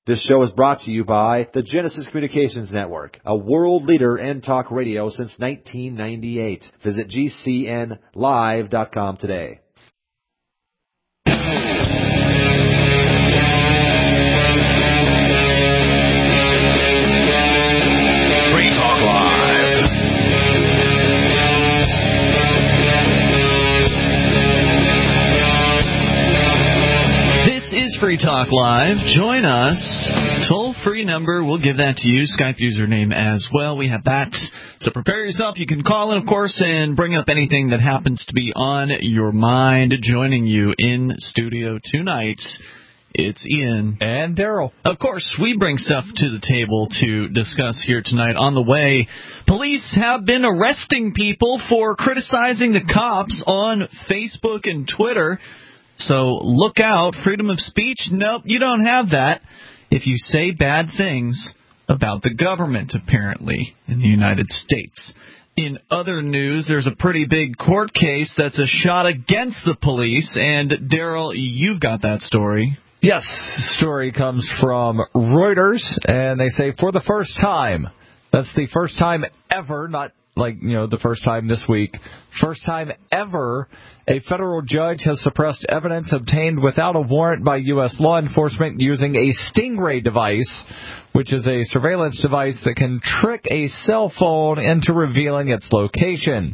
This show is brought to you by the Genesis Communications Network, a world leader in talk radio since 1998. Visit GCNlive.com today. Free Talk Live. This is Free Talk Live. Join us. Toll-free number. We'll give that to you. Skype username as well. We have that. So prepare yourself. You can call in, of course, and bring up anything that happens to be on your mind. Joining you in studio tonight, it's Ian. And Daryl. Of course, we bring stuff to the table to discuss here tonight. On the way, police have been arresting people for criticizing the cops on Facebook and Twitter. So look out. Freedom of speech? Nope, you don't have that if you say bad things about the government, apparently, in the United States. In other news, there's a pretty big court case that's a shot against the police. And, Daryl, you've got that story. Yes, the story comes from Reuters, and they say for the first time, that's the first time ever, not the first time this week, first time ever, a federal judge has suppressed evidence obtained without a warrant by U.S. law enforcement using a Stingray device, which is a surveillance device that can trick a cell phone into revealing its location.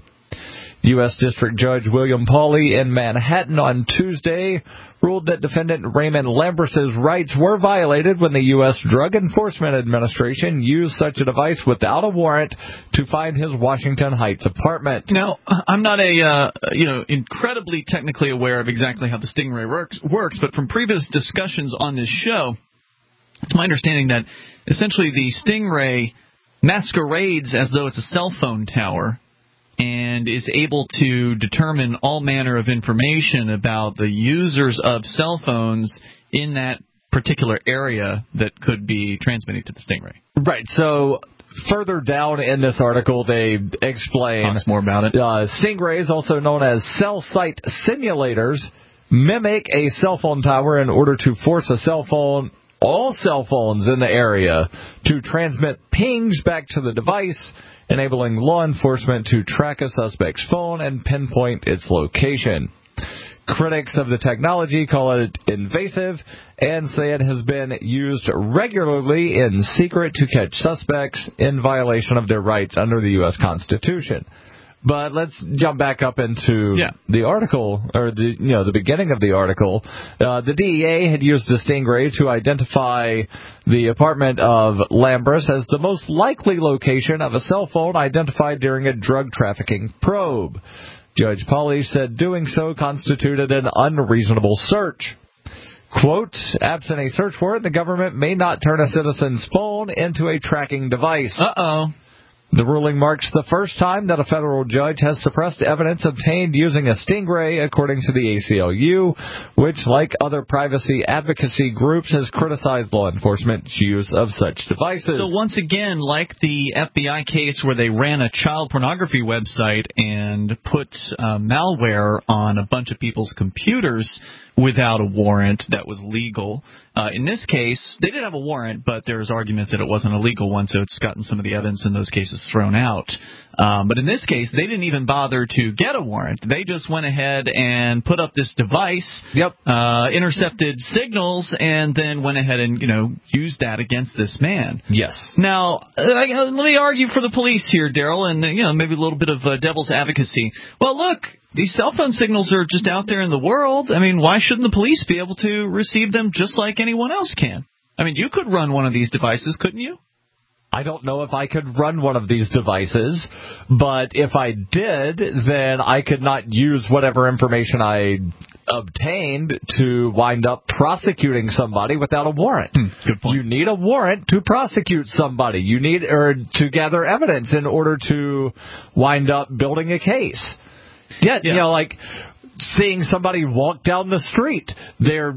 U.S. District Judge William Pauley in Manhattan on Tuesday ruled that defendant Raymond Lambrus's rights were violated when the U.S. Drug Enforcement Administration used such a device without a warrant to find his Washington Heights apartment. Now, I'm not incredibly technically aware of exactly how the Stingray works, but from previous discussions on this show, it's my understanding that essentially the Stingray masquerades as though it's a cell phone tower and is able to determine all manner of information about the users of cell phones in that particular area that could be transmitting to the Stingray. Right, so further down in this article, they explain... Talks more about it. Stingrays, also known as cell site simulators, mimic a cell phone tower in order to force all cell phones in the area to transmit pings back to the device, enabling law enforcement to track a suspect's phone and pinpoint its location. Critics of the technology call it invasive and say it has been used regularly in secret to catch suspects in violation of their rights under the U.S. Constitution. But let's jump back up into the article, or the beginning of the article. The DEA had used the Stingray to identify the apartment of Lambrus as the most likely location of a cell phone identified during a drug trafficking probe. Judge Pauley said doing so constituted an unreasonable search. Quote, absent a search warrant, the government may not turn a citizen's phone into a tracking device. Uh-oh. The ruling marks the first time that a federal judge has suppressed evidence obtained using a Stingray, according to the ACLU, which, like other privacy advocacy groups, has criticized law enforcement's use of such devices. So once again, like the FBI case where they ran a child pornography website and put malware on a bunch of people's computers without a warrant that was legal. In this case, they did have a warrant, but there's arguments that it wasn't a legal one, so it's gotten some of the evidence in those cases thrown out. But in this case, they didn't even bother to get a warrant. They just went ahead and put up this device, intercepted signals, and then went ahead and, used that against this man. Yes. Now, let me argue for the police here, Daryl, and, maybe a little bit of devil's advocacy. Well, look, these cell phone signals are just out there in the world. I mean, why shouldn't the police be able to receive them just like anyone else can? I mean, you could run one of these devices, couldn't you? I don't know if I could run one of these devices, but if I did, then I could not use whatever information I obtained to wind up prosecuting somebody without a warrant. Good point. You need a warrant to prosecute somebody. You need to gather evidence in order to wind up building a case. Like seeing somebody walk down the street. They're,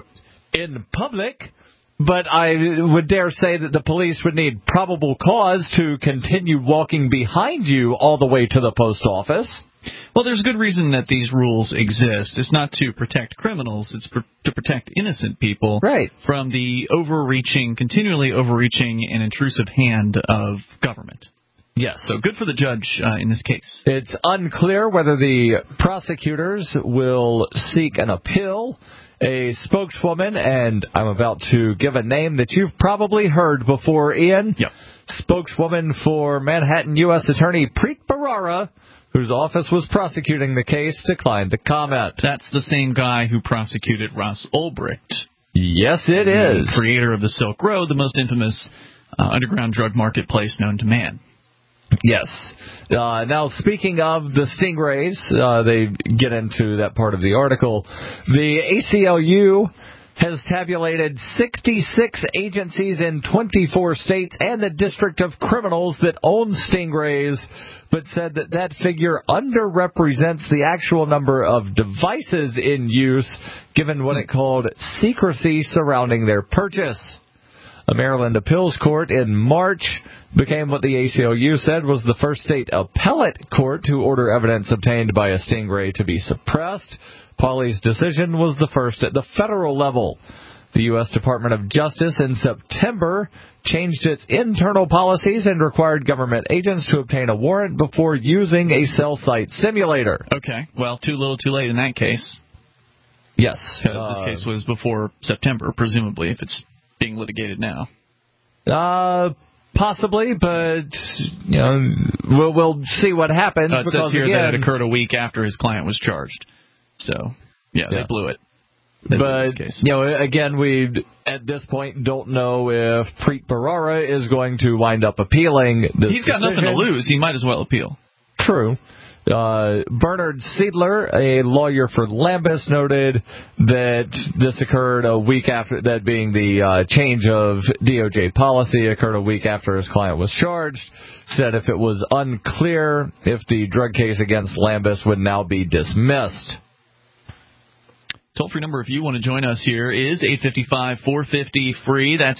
in public. But I would dare say that the police would need probable cause to continue walking behind you all the way to the post office. Well, there's good reason that these rules exist. It's not to protect criminals. It's to protect innocent people from the continually overreaching and intrusive hand of government. Yes. So good for the judge in this case. It's unclear whether the prosecutors will seek an appeal. A spokeswoman, and I'm about to give a name that you've probably heard before, Ian. Yep. Spokeswoman for Manhattan U.S. Attorney Preet Bharara, whose office was prosecuting the case, declined to comment. That's the same guy who prosecuted Ross Ulbricht. Yes, it is. The creator of the Silk Road, the most infamous underground drug marketplace known to man. Yes. Now, speaking of the stingrays, they get into that part of the article. The ACLU has tabulated 66 agencies in 24 states and the District of Criminals that own stingrays, but said that figure underrepresents the actual number of devices in use, given what it called secrecy surrounding their purchase. A Maryland appeals court in March became what the ACLU said was the first state appellate court to order evidence obtained by a stingray to be suppressed. Pauley's decision was the first at the federal level. The U.S. Department of Justice in September changed its internal policies and required government agents to obtain a warrant before using a cell site simulator. Okay, well, too little too late in that case. Yes. Because this case was before September, presumably, if it's being litigated now. Possibly, but we'll see what happens. It says here that it occurred a week after his client was charged. So, yeah. They blew it. But, again, we at this point don't know if Preet Bharara is going to wind up appealing this He's got nothing to lose. He might as well appeal. True. Bernard Siedler, a lawyer for Lambus, noted that this occurred a week after, that being the change of DOJ policy occurred a week after his client was charged, said if it was unclear if the drug case against Lambus would now be dismissed. Toll-free number if you want to join us here is 855-450-FREE. That's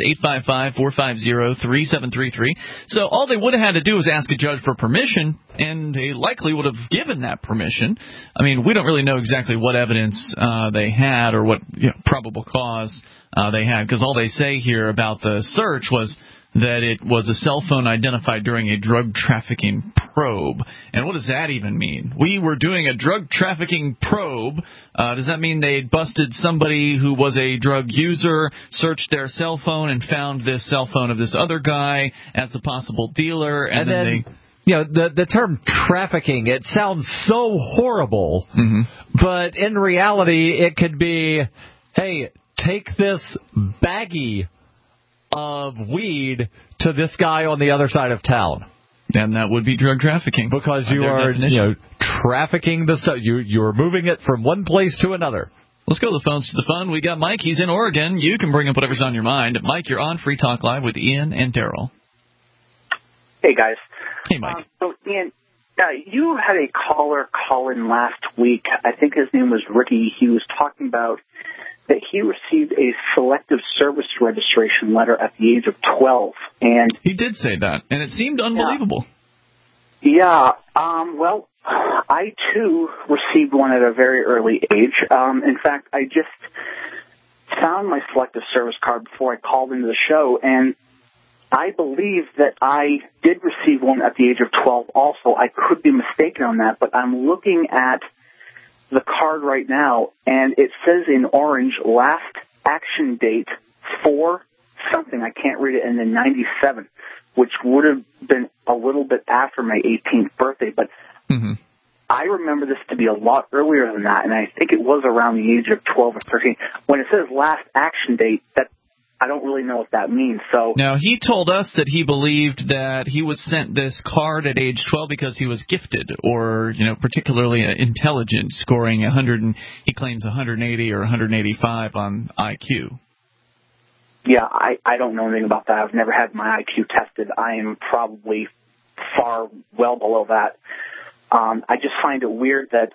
855-450-3733. So all they would have had to do was ask a judge for permission, and they likely would have given that permission. I mean, we don't really know exactly what evidence they had or what probable cause they had, because all they say here about the search was that it was a cell phone identified during a drug trafficking probe. And what does that even mean? We were doing a drug trafficking probe. Does that mean they busted somebody who was a drug user, searched their cell phone, and found this cell phone of this other guy as the possible dealer? And then they... the term trafficking, it sounds so horrible, but in reality it could be, hey, take this baggie of weed to this guy on the other side of town. And that would be drug trafficking. Because you are trafficking the stuff. You're moving it from one place to another. Let's go to the phones to the fun. We got Mike. He's in Oregon. You can bring up whatever's on your mind. Mike, you're on Free Talk Live with Ian and Daryl. Hey, guys. Hey, Mike. So, Ian, you had a caller call in last week. I think his name was Ricky. He was talking about that he received a selective service registration letter at the age of 12. And he did say that, and it seemed unbelievable. Well, I, too, received one at a very early age. In fact, I just found my selective service card before I called into the show, and I believe that I did receive one at the age of 12 also. I could be mistaken on that, but I'm looking at the card right now, and it says in orange, last action date for something. I can't read it, and then 97, which would have been a little bit after my 18th birthday, but I remember this to be a lot earlier than that, and I think it was around the age of 12 or 13. When it says last action date, that I don't really know what that means. So now, he told us that he believed that he was sent this card at age 12 because he was gifted or, particularly intelligent, scoring 100, and he claims 180 or 185 on IQ. Yeah, I don't know anything about that. I've never had my IQ tested. I am probably well below that. I just find it weird that,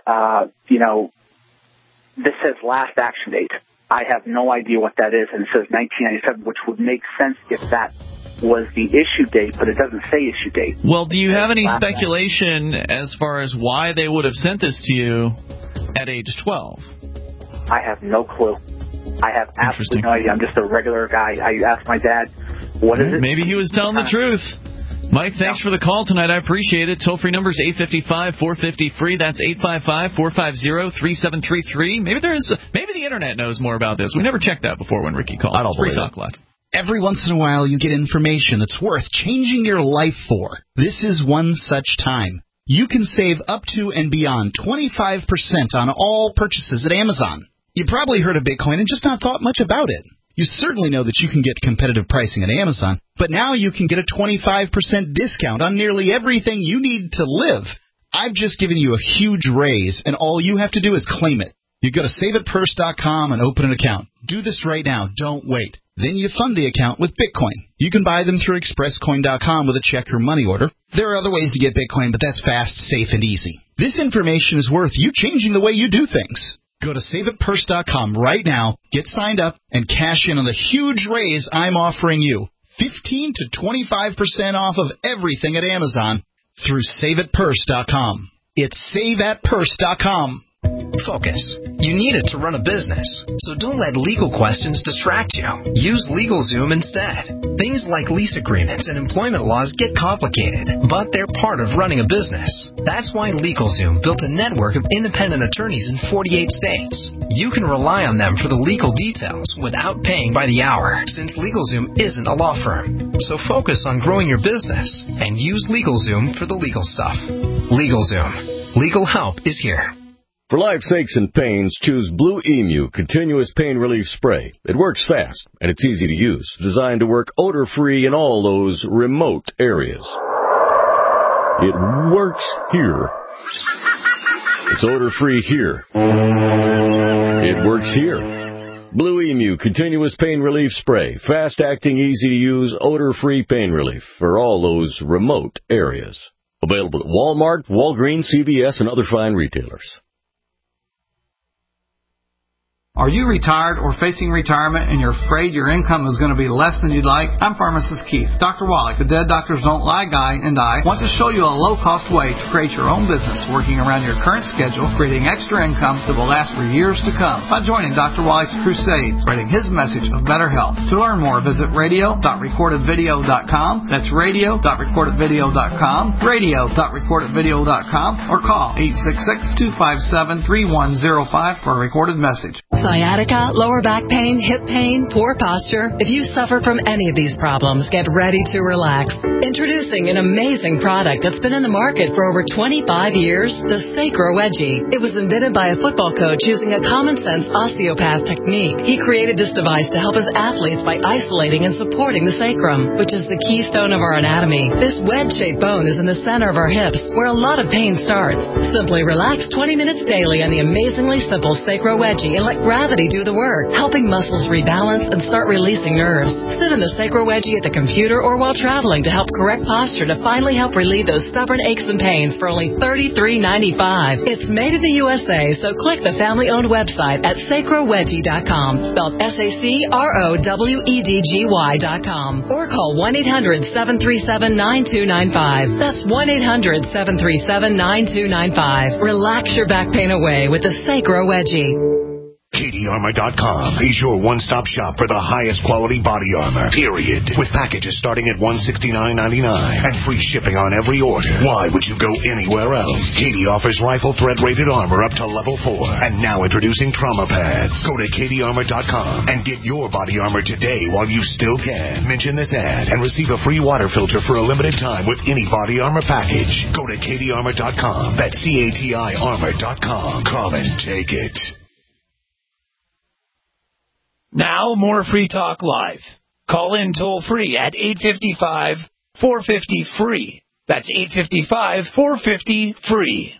this says last action date. I have no idea what that is, and it says 1997, which would make sense if that was the issue date, but it doesn't say issue date. Well, do you have any speculation as far as why they would have sent this to you at age 12? I have no clue. I have absolutely no idea. I'm just a regular guy. I asked my dad, what is it? Maybe he was telling the truth. Mike, thanks for the call tonight. I appreciate it. Toll-free number is 855-450-FREE. That's 855-450-3733. Maybe the Internet knows more about this. We never checked that before when Ricky called. I don't believe Free Talk Live. Every once in a while, you get information that's worth changing your life for. This is one such time. You can save up to and beyond 25% on all purchases at Amazon. You probably heard of Bitcoin and just not thought much about it. You certainly know that you can get competitive pricing at Amazon, but now you can get a 25% discount on nearly everything you need to live. I've just given you a huge raise, and all you have to do is claim it. You go to SaveItPurse.com and open an account. Do this right now. Don't wait. Then you fund the account with Bitcoin. You can buy them through ExpressCoin.com with a check or money order. There are other ways to get Bitcoin, but that's fast, safe, and easy. This information is worth you changing the way you do things. Go to SaveItPurse.com right now, get signed up, and cash in on the huge raise I'm offering you. 15 to 25% off of everything at Amazon through SaveItPurse.com. It's SaveAtPurse.com. Focus. You need it to run a business, so don't let legal questions distract you. Use LegalZoom instead. Things like lease agreements and employment laws get complicated, but they're part of running a business. That's why LegalZoom built a network of independent attorneys in 48 states. You can rely on them for the legal details without paying by the hour, since LegalZoom isn't a law firm. So focus on growing your business and use LegalZoom for the legal stuff. LegalZoom. Legal help is here. For life's aches and pains, choose Blue Emu Continuous Pain Relief Spray. It works fast, and it's easy to use, designed to work odor-free in all those remote areas. It works here. It's odor-free here. It works here. Blue Emu Continuous Pain Relief Spray. Fast-acting, easy-to-use, odor-free pain relief for all those remote areas. Available at Walmart, Walgreens, CVS, and other fine retailers. Are you retired or facing retirement and you're afraid your income is going to be less than you'd like? I'm Pharmacist Keith. Dr. Wallach, the Dead Doctors Don't Lie guy, and I want to show you a low-cost way to create your own business working around your current schedule, creating extra income that will last for years to come by joining Dr. Wallach's crusade, spreading his message of better health. To learn more, visit radio.recordedvideo.com. That's radio.recordedvideo.com, radio.recordedvideo.com, or call 866-257-3105 for a recorded message. Sciatica, lower back pain, hip pain, poor posture. If you suffer from any of these problems, get ready to relax. Introducing an amazing product that's been in the market for over 25 years, the Sacro Wedgie. It was invented by a football coach using a common-sense osteopath technique. He created this device to help his athletes by isolating and supporting the sacrum, which is the keystone of our anatomy. This wedge-shaped bone is in the center of our hips, where a lot of pain starts. Simply relax 20 minutes daily on the amazingly simple Sacro Wedgie and let gravity do the work, helping muscles rebalance and start releasing nerves. Sit in the Sacro Wedgie at the computer or while traveling to help correct posture to finally help relieve those stubborn aches and pains for only $33.95. It's made in the USA, so click the family-owned website at sacrowedgie.com, spelled SACROWEDGY.com, or call 1-800-737-9295. That's 1-800-737-9295. Relax your back pain away with the Sacro Wedgie. CatieArmor.com is your one-stop shop for the highest quality body armor, period. With packages starting at $169.99 and free shipping on every order. Why would you go anywhere else? Katie offers rifle thread-rated armor up to level 4. And now introducing trauma pads. Go to CatieArmor.com and get your body armor today while you still can. Mention this ad and receive a free water filter for a limited time with any body armor package. Go to CatieArmor.com. That's CATI Armor.com. Call and take it. Now, more Free Talk Live. Call in toll-free at 855-450-FREE. That's 855-450-FREE.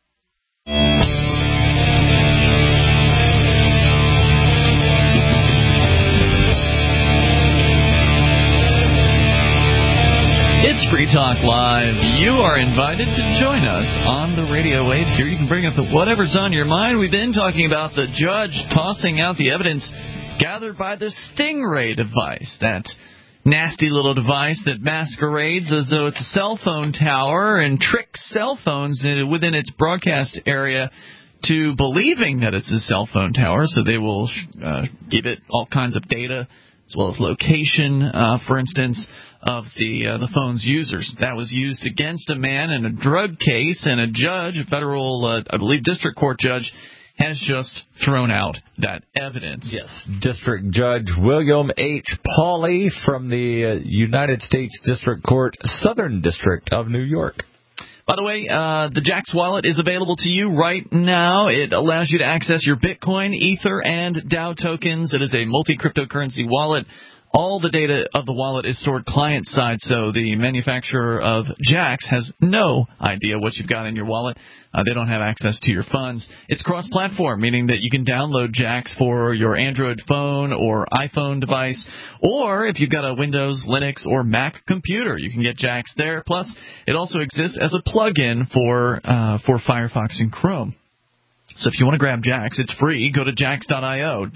It's Free Talk Live. You are invited to join us on the radio waves here. You can bring up whatever's on your mind. We've been talking about the judge tossing out the evidence gathered by the Stingray device that nasty little device that masquerades as though it's a cell phone tower and tricks cell phones within its broadcast area to believing that it's a cell phone tower. So they will give it all kinds of data, as well as location, for instance, of the phone's users. That was used against a man in a drug case, and a judge, a federal, I believe, district court judge, has just thrown out that evidence. Yes, District Judge William H. Pauley from the United States District Court, Southern District of New York. By the way, the Jaxx wallet is available to you right now. It allows you to access your Bitcoin, Ether, and Dow tokens. It is a multi-cryptocurrency wallet. All the data of the wallet is stored client-side, so the manufacturer of Jaxx has no idea what you've got in your wallet. They don't have access to your funds. It's cross-platform, meaning that you can download Jaxx for your Android phone or iPhone device, or if you've got a Windows, Linux, or Mac computer, you can get Jaxx there. Plus, it also exists as a plug-in for Firefox and Chrome. So if you want to grab Jaxx, it's free. Go to Jaxx.io,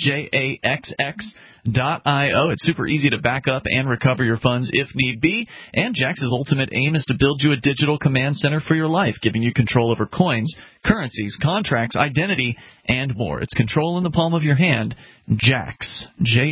Jaxx.io. It's super easy to back up and recover your funds if need be. And Jaxx's ultimate aim is to build you a digital command center for your life, giving you control over coins, currencies, contracts, identity, and more. It's control in the palm of your hand. Jaxx,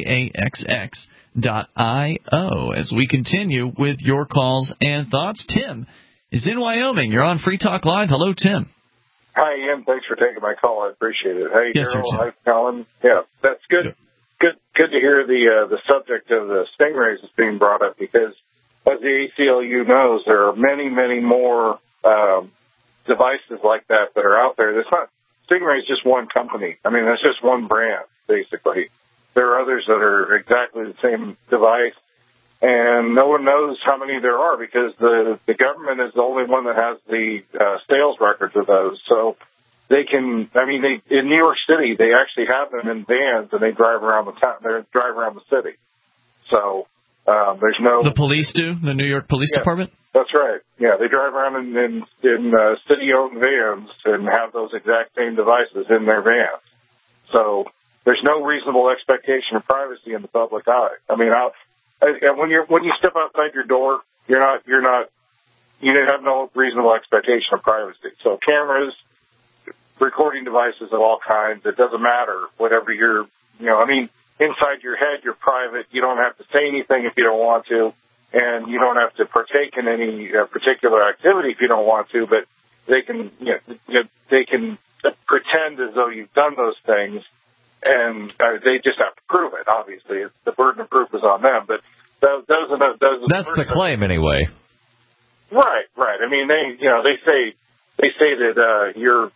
Jaxx.io. As we continue with your calls and thoughts, Tim is in Wyoming. You're on Free Talk Live. Hello, Tim. Hi, Ian. Thanks for taking my call. I appreciate it. Hey, yes, Daryl. Sir, Hi, Colin. Yeah, that's good. Good to hear the subject of the stingrays is being brought up, because, as the ACLU knows, there are many, many more devices like that are out there. It's not Stingray is just one company. I mean, that's just one brand, basically. There are others that are exactly the same device, and no one knows how many there are, because the government is the only one that has the sales records of those. So they can, I mean, in New York City, they actually have them in vans, and they drive around the town. They drive around the city. So there's no. The police do? The New York Police Department? That's right. Yeah, they drive around in city-owned vans and have those exact same devices in their vans. So there's no reasonable expectation of privacy in the public eye. I mean, when you step outside your door, you have no reasonable expectation of privacy. So cameras, recording devices of all kinds, it doesn't matter. Whatever inside your head, you're private. You don't have to say anything if you don't want to, and you don't have to partake in any particular activity if you don't want to. But they can pretend as though you've done those things, and they just have to prove it. Obviously, the burden of proof is on them. But that's the claim, anyway. Right. I mean, they say that you're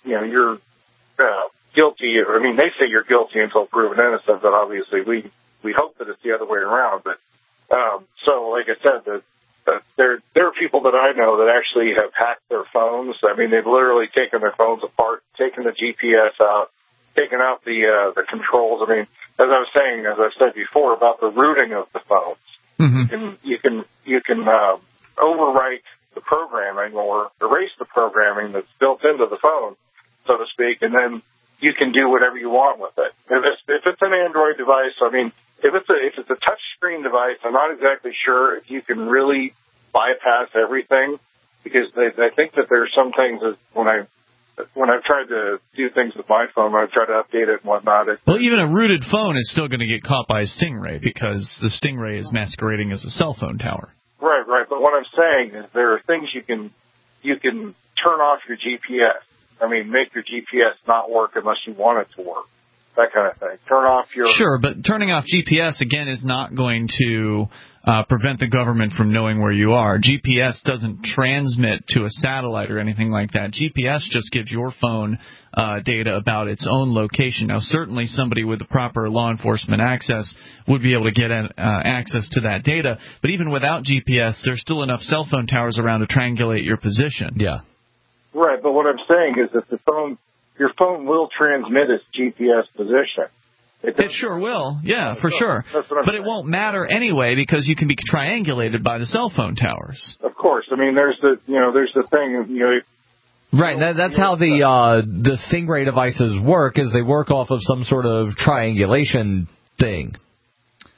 guilty. I mean, they say you're guilty until proven innocent. But obviously, we hope that it's the other way around. But so, like I said, there are people that I know that actually have hacked their phones. I mean, they've literally taken their phones apart, taken the GPS out, taken out the controls. I mean, as I've said before about the routing of the phones, you can overwrite the programming or erase the programming that's built into the phone, so to speak, and then you can do whatever you want with it. If it's an Android device, I mean, if it's a touch screen device, I'm not exactly sure if you can really bypass everything, because I think that there are some things that when I've tried to do things with my phone, I've tried to update it and whatnot. Well, even a rooted phone is still going to get caught by a stingray, because the stingray is masquerading as a cell phone tower. Right. But what I'm saying is there are things you can turn off your GPS. I mean, make your GPS not work unless you want it to work. That kind of thing. Turn off your... Sure, but turning off GPS, again, is not going to prevent the government from knowing where you are. GPS doesn't transmit to a satellite or anything like that. GPS just gives your phone data about its own location. Now, certainly somebody with the proper law enforcement access would be able to get access to that data, but even without GPS, there's still enough cell phone towers around to triangulate your position. Yeah. Right, but what I'm saying is that your phone will transmit its GPS position. It sure will, yeah, for sure. But it won't matter anyway, because you can be triangulated by the cell phone towers. Of course. I mean, there's the thing, Right, that's how the Stingray devices work, is they work off of some sort of triangulation thing.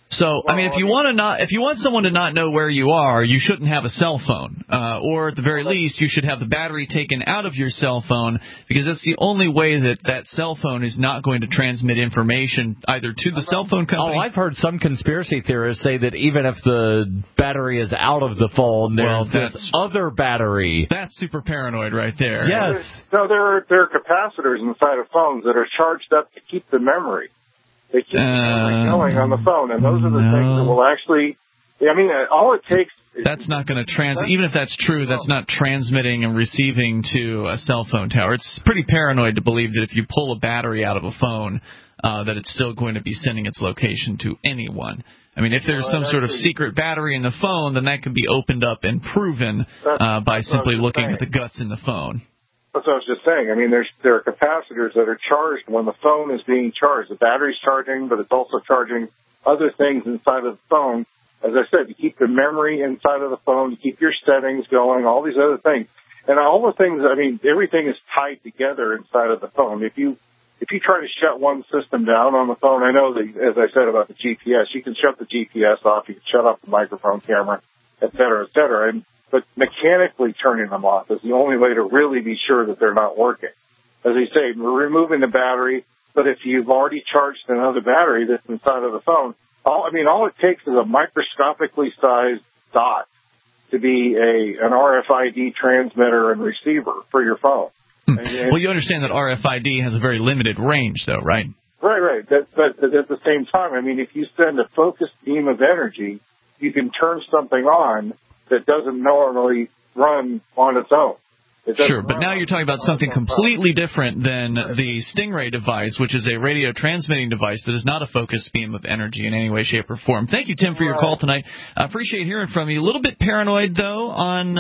So, I mean, if you want someone to not know where you are, you shouldn't have a cell phone, or at the very least, you should have the battery taken out of your cell phone, because that's the only way that cell phone is not going to transmit information either to the cell phone company. Oh, I've heard some conspiracy theorists say that even if the battery is out of the phone, there's this other battery. That's super paranoid right there. Yes. No, there are capacitors inside of phones that are charged up to keep the memory. They keep the memory going on the phone, and those are the things that will actually. I mean, all it takes. That's not going to even if that's true, that's not transmitting and receiving to a cell phone tower. It's pretty paranoid to believe that if you pull a battery out of a phone, that it's still going to be sending its location to anyone. I mean, if there's some sort of secret battery in the phone, then that can be opened up and proven by simply looking at the guts in the phone. That's what I was just saying. I mean, there are capacitors that are charged when the phone is being charged. The battery's charging, but it's also charging other things inside of the phone. As I said, you keep the memory inside of the phone, you keep your settings going, all these other things. And all the things, I mean, everything is tied together inside of the phone. If you try to shut one system down on the phone, I know that, as I said about the GPS, you can shut the GPS off, you can shut off the microphone, camera, et cetera, et cetera. But mechanically turning them off is the only way to really be sure that they're not working. As I say, we're removing the battery, but if you've already charged another battery that's inside of the phone, all it takes is a microscopically sized dot to be an RFID transmitter and receiver for your phone. Well, you understand that RFID has a very limited range, though, right? Right. But at the same time, I mean, if you send a focused beam of energy, you can turn something on that doesn't normally run on its own. Sure, but now you're talking about something completely different than the Stingray device, which is a radio transmitting device that is not a focused beam of energy in any way, shape, or form. Thank you, Tim, for your call tonight. I appreciate hearing from you. A little bit paranoid, though, on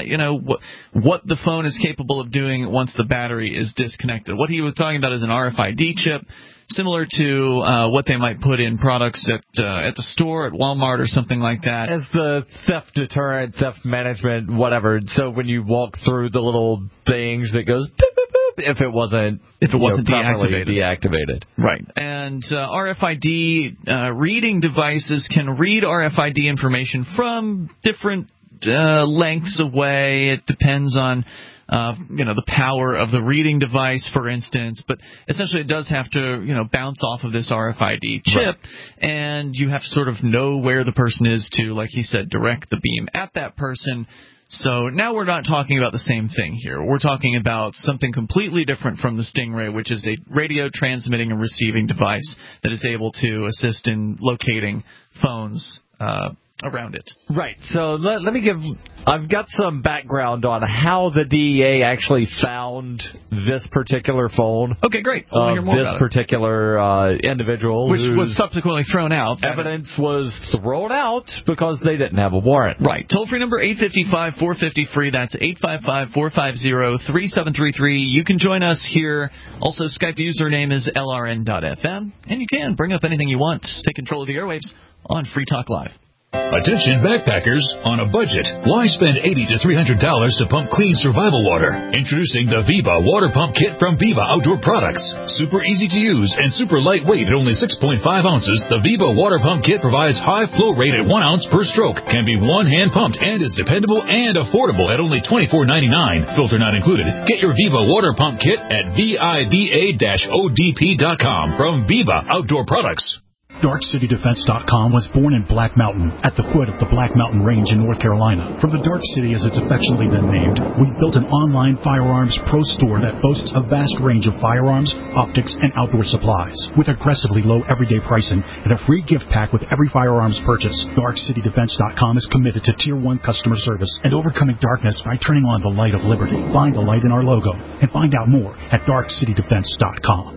what the phone is capable of doing once the battery is disconnected. What he was talking about is an RFID chip, similar to what they might put in products at the store, at Walmart or something like that. As the theft deterrent, theft management, whatever. So when you walk through the little things that goes boop, boop, boop, if it wasn't deactivated. Right. And RFID reading devices can read RFID information from different lengths away. It depends on the power of the reading device, for instance, but essentially it does have to, bounce off of this RFID chip, and you have to sort of know where the person is to, like he said, direct the beam at that person. So now we're not talking about the same thing here. We're talking about something completely different from the Stingray, which is a radio transmitting and receiving device that is able to assist in locating phones around it. Right. So let me I've got some background on how the DEA actually found this particular phone. Okay, great. I want to hear more about this particular individual. Which was subsequently thrown out. Evidence was thrown out because they didn't have a warrant. Right. Toll-free number 855-450-FREE. That's 855-450-3733. You can join us here. Also, Skype username is LRN.FM. And you can bring up anything you want. Take control of the airwaves on Free Talk Live. Attention backpackers on a budget. Why spend $80 to $300 to pump clean survival water? Introducing the Viva Water Pump Kit from Viva Outdoor Products. Super easy to use and super lightweight at only 6.5 ounces, the Viva Water Pump Kit provides high flow rate at 1 ounce per stroke, can be one-hand pumped, and is dependable and affordable at only $24.99. Filter not included. Get your Viva Water Pump Kit at VIVA-ODP.com from Viva Outdoor Products. DarkCityDefense.com was born in Black Mountain, at the foot of the Black Mountain Range in North Carolina. From the Dark City, as it's affectionately been named, we built an online firearms pro store that boasts a vast range of firearms, optics, and outdoor supplies. With aggressively low everyday pricing and a free gift pack with every firearms purchase, DarkCityDefense.com is committed to Tier 1 customer service and overcoming darkness by turning on the light of liberty. Find the light in our logo and find out more at DarkCityDefense.com.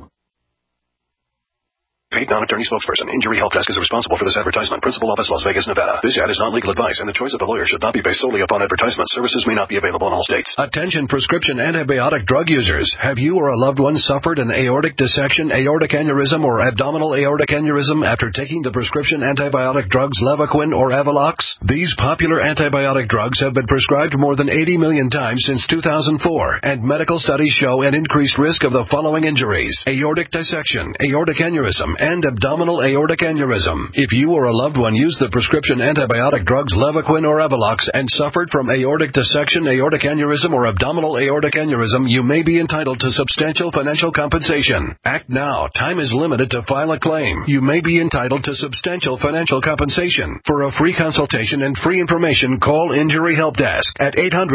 Paid non-attorney spokesperson. Injury Help Desk is responsible for this advertisement. Principal office, Las Vegas, Nevada. This ad is not legal advice, and the choice of the lawyer should not be based solely upon advertisement. Services may not be available in all states. Attention prescription antibiotic drug users. Have you or a loved one suffered an aortic dissection, aortic aneurysm, or abdominal aortic aneurysm after taking the prescription antibiotic drugs Levaquin or Avelox? These popular antibiotic drugs have been prescribed more than 80 million times since 2004, and medical studies show an increased risk of the following injuries: aortic dissection, aortic aneurysm, and abdominal aortic aneurysm. If you or a loved one used the prescription antibiotic drugs Levaquin or Evolox and suffered from aortic dissection, aortic aneurysm, or abdominal aortic aneurysm, you may be entitled to substantial financial compensation. Act now. Time is limited to file a claim. You may be entitled to substantial financial compensation. For a free consultation and free information, call Injury Help Desk at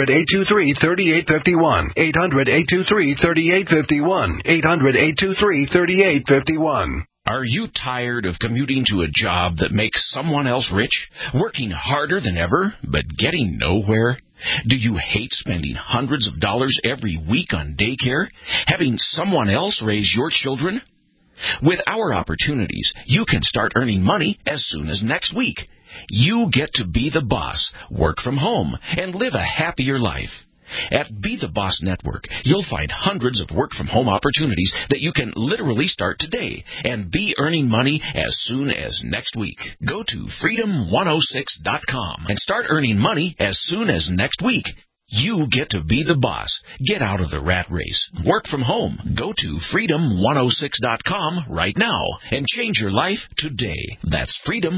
800-823-3851. 800-823-3851. 800-823-3851. Are you tired of commuting to a job that makes someone else rich, working harder than ever, but getting nowhere? Do you hate spending hundreds of dollars every week on daycare, having someone else raise your children? With our opportunities, you can start earning money as soon as next week. You get to be the boss, work from home, and live a happier life. At Be the Boss Network, you'll find hundreds of work-from-home opportunities that you can literally start today and be earning money as soon as next week. Go to freedom106.com and start earning money as soon as next week. You get to be the boss. Get out of the rat race. Work from home. Go to freedom106.com right now and change your life today. That's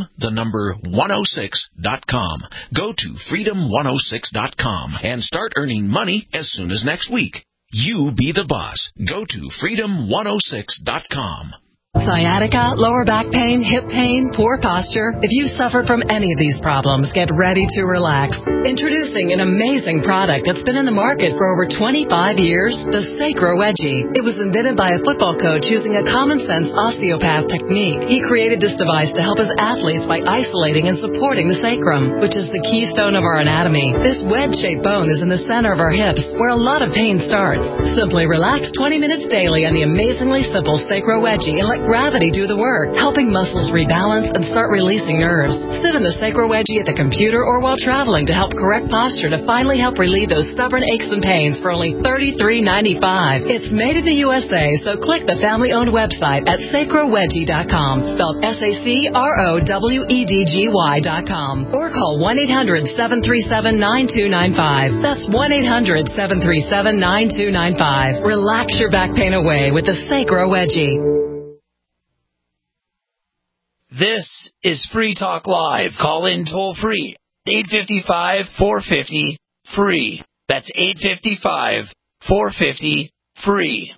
freedom106.com. Go to freedom106.com and start earning money as soon as next week. You be the boss. Go to freedom106.com. Sciatica, lower back pain, hip pain, poor posture. If you suffer from any of these problems, get ready to relax. Introducing an amazing product that's been in the market for over 25 years, the Sacro Wedgie. It was invented by a football coach using a common-sense osteopath technique. He created this device to help his athletes by isolating and supporting the sacrum, which is the keystone of our anatomy. This wedge-shaped bone is in the center of our hips, where a lot of pain starts. Simply relax 20 minutes daily on the amazingly simple Sacro Wedgie and let gravity do the work, helping muscles rebalance and start releasing nerves. Sit in the Sacro Wedgie at the computer or while traveling to help correct posture to finally help relieve those stubborn aches and pains for only $33.95. It's made in the USA, so click the family-owned website at sacrowedgie.com, spelled SACROWEDGY.com, or call 1-800-737-9295. That's 1-800-737-9295. Relax your back pain away with the Sacro Wedgie. This is Free Talk Live. Call in toll free. 855-450-FREE. That's 855-450-FREE.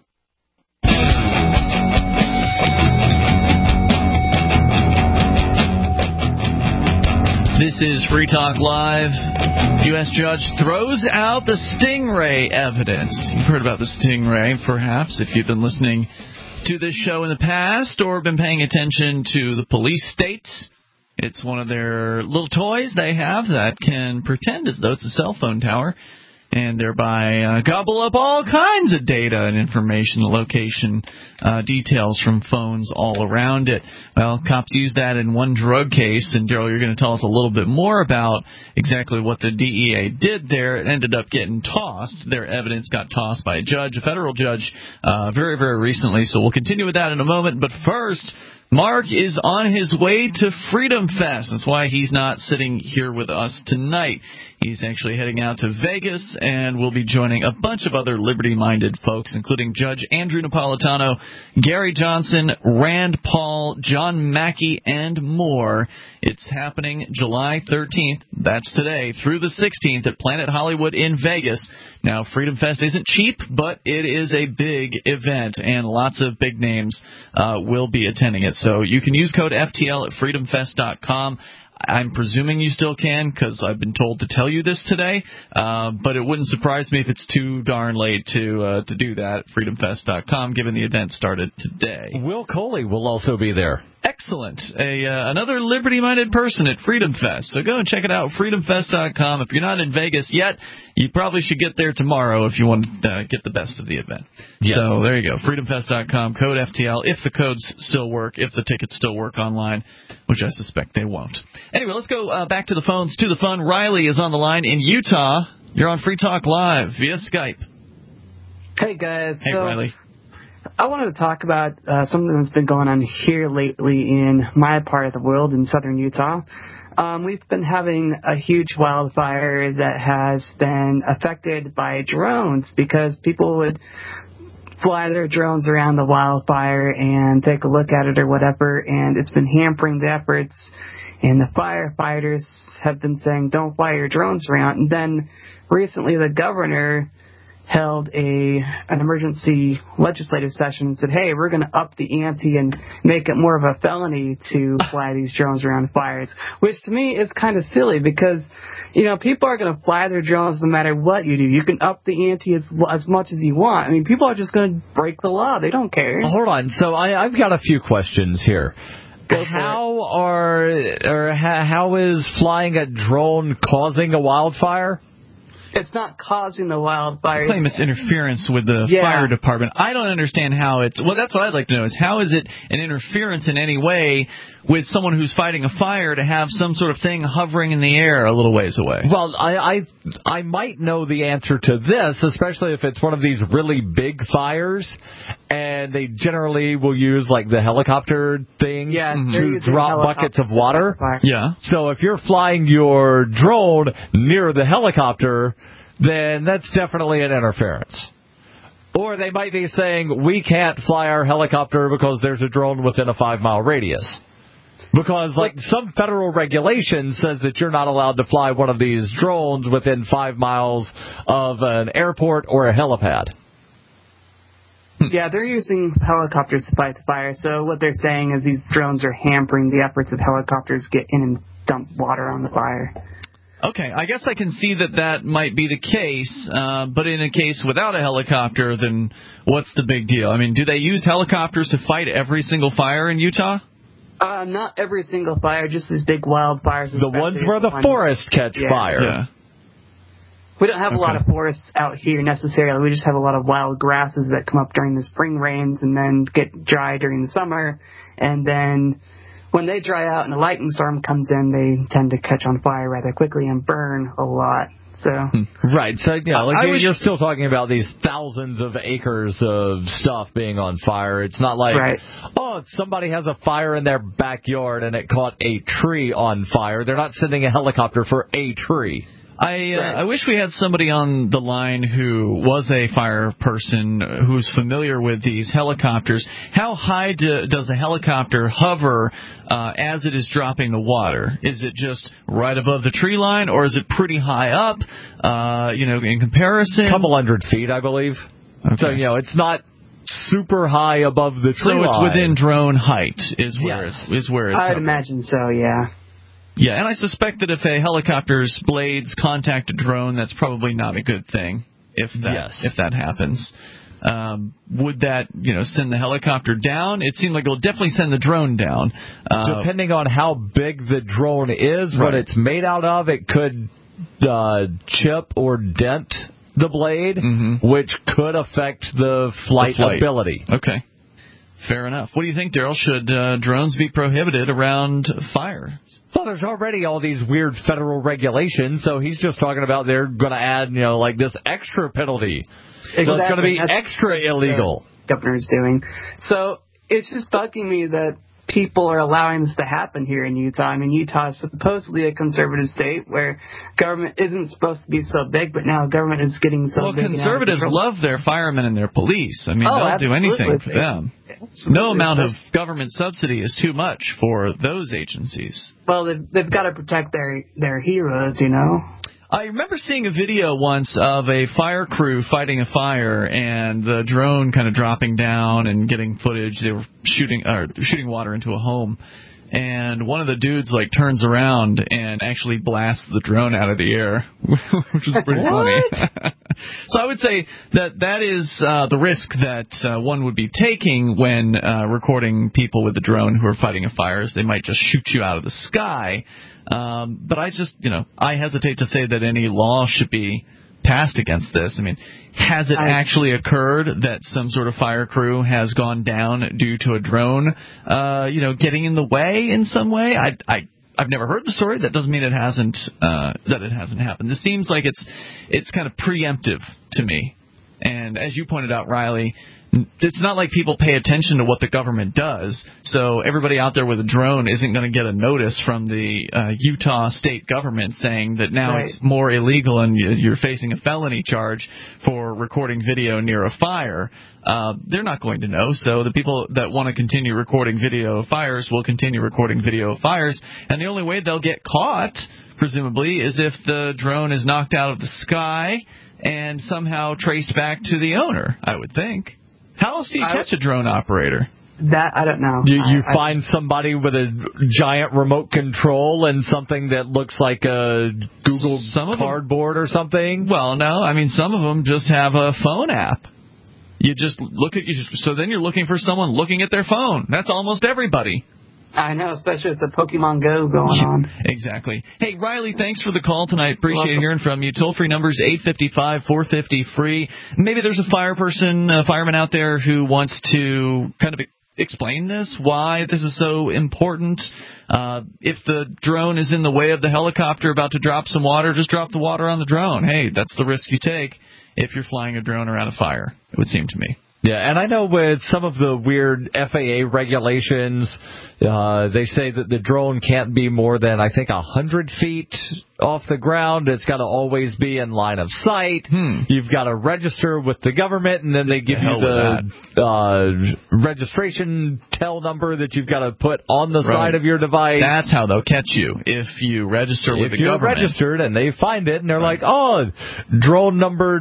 This is Free Talk Live. U.S. judge throws out the stingray evidence. You've heard about the stingray, perhaps, if you've been listening to this show in the past or been paying attention to the police states. It's one of their little toys they have that can pretend as though it's a cell phone tower and thereby gobble up all kinds of data and information, location details from phones all around it. Well, cops used that in one drug case, and Daryl, you're going to tell us a little bit more about exactly what the DEA did there. It ended up getting tossed. Their evidence got tossed by a judge, a federal judge, very, very recently. So we'll continue with that in a moment. But first, Mark is on his way to Freedom Fest. That's why he's not sitting here with us tonight. He's actually heading out to Vegas and will be joining a bunch of other liberty-minded folks, including Judge Andrew Napolitano, Gary Johnson, Rand Paul, John Mackey, and more. It's happening July 13th, that's today, through the 16th at Planet Hollywood in Vegas. Now, Freedom Fest isn't cheap, but it is a big event, and lots of big names will be attending it. So you can use code FTL at freedomfest.com. I'm presuming you still can because I've been told to tell you this today, but it wouldn't surprise me if it's too darn late to do that at freedomfest.com, given the event started today. Will Coley will also be there. Excellent. Another liberty-minded person at Freedom Fest. So go and check it out, freedomfest.com. If you're not in Vegas yet, you probably should get there tomorrow if you want to get the best of the event. Yes. So there you go, freedomfest.com, code FTL, if the codes still work, if the tickets still work online, which I suspect they won't. Anyway, let's go back to the phones, to the fun. Riley is on the line in Utah. You're on Free Talk Live via Skype. Hey, guys. Hey, Riley. I wanted to talk about something that's been going on here lately in my part of the world, in southern Utah. We've been having a huge wildfire that has been affected by drones because people would fly their drones around the wildfire and take a look at it or whatever, and it's been hampering the efforts. And the firefighters have been saying, don't fly your drones around. And then recently the governor held an emergency legislative session and said, hey, we're going to up the ante and make it more of a felony to fly these drones around fires, which to me is kind of silly because, people are going to fly their drones no matter what you do. You can up the ante as much as you want. I mean, people are just going to break the law. They don't care. Hold on. So I've got a few questions here. How is flying a drone causing a wildfire? It's not causing the wildfire. I claim it's interference with the fire department. I don't understand how it's... Well, that's what I'd like to know is how is it an interference in any way with someone who's fighting a fire to have some sort of thing hovering in the air a little ways away? Well, I might know the answer to this, especially if it's one of these really big fires, and they generally will use like the helicopter thing to drop buckets of water. Yeah. So if you're flying your drone near the helicopter, then that's definitely an interference. Or they might be saying, we can't fly our helicopter because there's a drone within a 5-mile radius. Because, some federal regulation says that you're not allowed to fly one of these drones within 5 miles of an airport or a helipad. Yeah, they're using helicopters to fight the fire. So what they're saying is these drones are hampering the efforts of helicopters to get in and dump water on the fire. Okay, I guess I can see that might be the case, but in a case without a helicopter, then what's the big deal? I mean, do they use helicopters to fight every single fire in Utah? Not every single fire, just these big wildfires. The ones where the forests catch fire. Yeah. We don't have a lot of forests out here necessarily. We just have a lot of wild grasses that come up during the spring rains and then get dry during the summer. And then when they dry out and a lightning storm comes in, they tend to catch on fire rather quickly and burn a lot. So right. So, you're still talking about these thousands of acres of stuff being on fire. It's not like, somebody has a fire in their backyard and it caught a tree on fire. They're not sending a helicopter for a tree. I wish we had somebody on the line who was a fire person who's familiar with these helicopters. How high does a helicopter hover as it is dropping the water? Is it just right above the tree line, or is it pretty high up, in comparison? A couple hundred feet, I believe. Okay. So, it's not super high above the tree line. So it's within drone height is where it's I'd imagine so, yeah. Yeah, and I suspect that if a helicopter's blades contact a drone, that's probably not a good thing if that happens. Would that, send the helicopter down? It seemed like it'll definitely send the drone down. Depending on how big the drone is, what it's made out of, it could chip or dent the blade, which could affect the flight ability. Okay. Fair enough. What do you think, Daryl? Should drones be prohibited around fire? Well, there's already all these weird federal regulations, so he's just talking about they're going to add, this extra penalty. Exactly. So it's going to be extra illegal. The governor's doing. So it's just bugging me that people are allowing this to happen here in Utah. I mean, Utah is supposedly a conservative state where government isn't supposed to be so big, but now government is getting so big. Well, conservatives love their firemen and their police. I mean, they'll do anything for them. Absolutely. No amount of government subsidy is too much for those agencies. Well, they've got to protect their heroes, I remember seeing a video once of a fire crew fighting a fire and the drone kind of dropping down and getting footage. They were shooting water into a home. And one of the dudes turns around and actually blasts the drone out of the air, which is pretty funny. So I would say that is the risk that one would be taking when recording people with the drone who are fighting a fire. Is they might just shoot you out of the sky. But I just, I hesitate to say that any law should be passed against this. I mean, has it actually occurred that some sort of fire crew has gone down due to a drone, getting in the way in some way? I've never heard the story. That doesn't mean it hasn't happened. This seems like it's kind of preemptive to me. And as you pointed out, Riley, it's not like people pay attention to what the government does. So everybody out there with a drone isn't going to get a notice from the Utah state government saying that now it's more illegal and you're facing a felony charge for recording video near a fire. They're not going to know. So the people that want to continue recording video of fires will continue recording video of fires. And the only way they'll get caught, presumably, is if the drone is knocked out of the sky and somehow traced back to the owner, I would think. How else do you catch a drone operator? That I don't know. You find somebody with a giant remote control and something that looks like a Google cardboard or something? Well, no. I mean, some of them just have a phone app. You just look at so then you're looking for someone looking at their phone. That's almost everybody. I know, especially with the Pokemon Go going on. Exactly. Hey, Riley, thanks for the call tonight. Appreciate hearing from you. Toll-free numbers 855-450-FREE. Maybe there's a fireman out there who wants to kind of explain this, why this is so important. If the drone is in the way of the helicopter about to drop some water, just drop the water on the drone. Hey, that's the risk you take if you're flying a drone around a fire, it would seem to me. Yeah, and I know with some of the weird FAA regulations, they say that the drone can't be more than, I think, 100 feet off the ground. It's got to always be in line of sight. You've got to register with the government, and then they give you the registration tail number that you've got to put on the side of your device. That's how they'll catch you, if you register with the government. If you're registered and they find it, and they're like, oh, drone number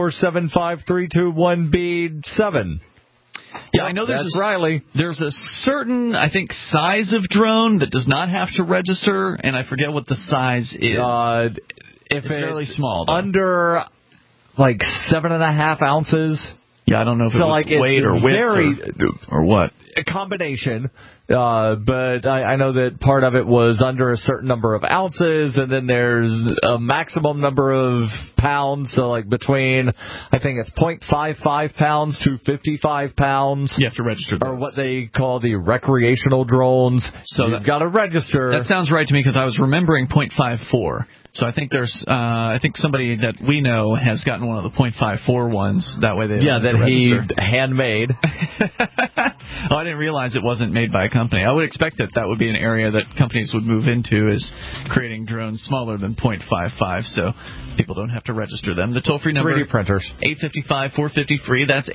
2475321B7. Yeah, I know there's a certain, I think, size of drone that does not have to register, and I forget what the size is. If it's fairly small, though. Under like 7.5 ounces. Yeah, I don't know if it's weight or width or what. A combination, but I know that part of it was under a certain number of ounces, and then there's a maximum number of pounds, so like between, I think it's 0.55 pounds to 55 pounds. You have to register those. Or what they call the recreational drones. So you've got to register. That sounds right to me because I was remembering 0.54. So I think there's, I think somebody that we know has gotten one of the 0.54 ones. That way they don't have to register. He handmade. Oh, I didn't realize it wasn't made by a company. I would expect that would be an area that companies would move into, is creating drones smaller than 0.55, so people don't have to register them. The toll-free number 3D printers 855-450-FREE. That's